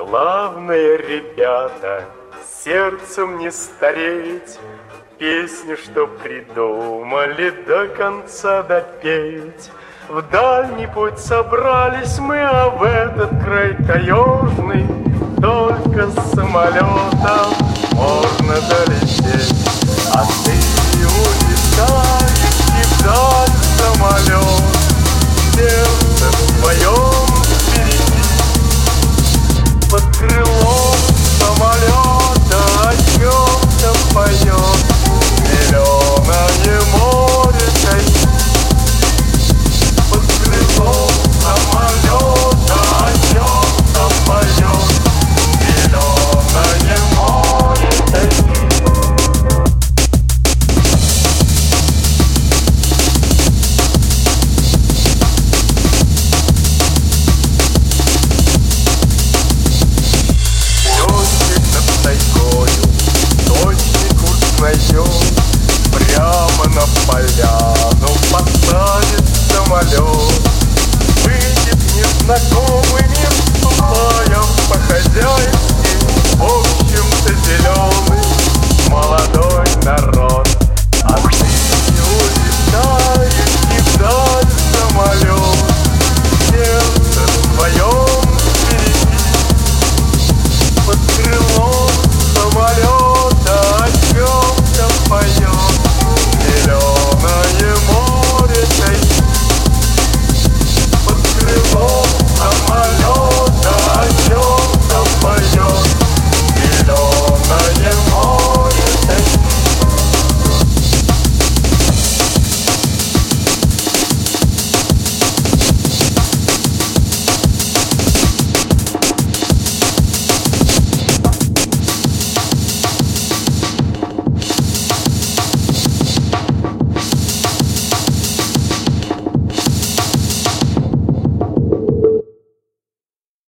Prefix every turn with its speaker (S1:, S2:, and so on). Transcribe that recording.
S1: Славные ребята, сердцем не стареть, песни, что придумали, до конца допеть. В дальний путь собрались мы, а в этот край таежный только с самолетом